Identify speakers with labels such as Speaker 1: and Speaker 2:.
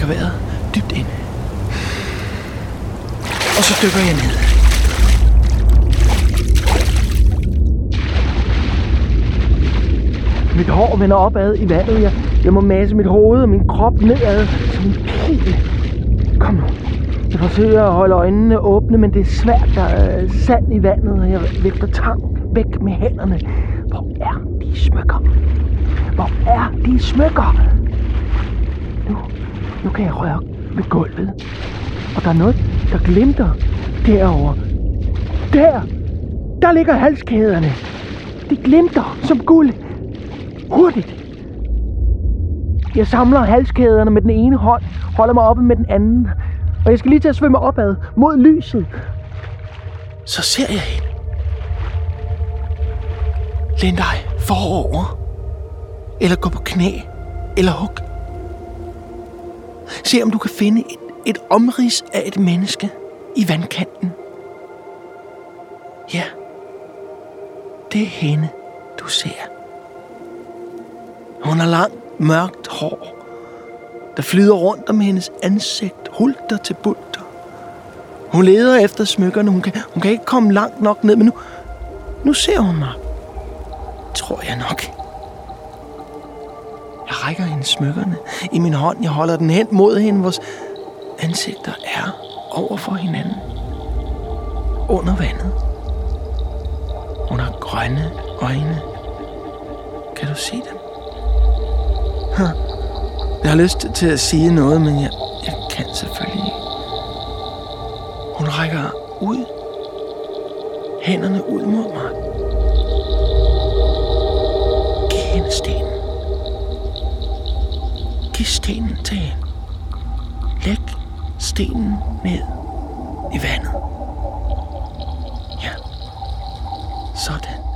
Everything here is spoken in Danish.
Speaker 1: vejret dybt ind. Og så dykker jeg ned.
Speaker 2: Mit hår vender opad i vandet. Jeg må masse mit hoved og min krop nedad som en pil. Kom nu. Jeg forsøger at holde øjnene åbne, men det er svært. Der er sand i vandet, og jeg vifter tang væk med hænderne. Hvor er de smykker? Hvor er de smykker? Nu kan jeg røre ved gulvet. Og der er noget, der glimter derovre. Der ligger halskæderne. De glimter som guld. Hurtigt. Jeg samler halskæderne med den ene hånd, holder mig oppe med den anden. Og jeg skal lige til at svømme opad mod lyset.
Speaker 1: Så ser jeg hende. Læn dig forover. Eller gå på knæ. Eller hug. Se om du kan finde et omrids af et menneske i vandkanten. Ja. Det er hende, du ser. Hun har langt, mørkt hår, der flyder rundt om hendes ansigt, hulter til bulter. Hun leder efter smykkerne. Hun kan ikke komme langt nok ned, men nu ser hun mig. Tror jeg nok. Jeg rækker hende smykkerne i min hånd. Jeg holder den hen mod hende. Vores ansigter er over for hinanden. Under vandet. Hun har grønne øjne. Kan du se dem? Jeg har lyst til at sige noget, men jeg kan selvfølgelig ikke. Hun rækker ud. Hænderne ud mod mig. Giv hende stenen. Giv stenen til hende. Læg stenen ned i vandet. Ja, sådan.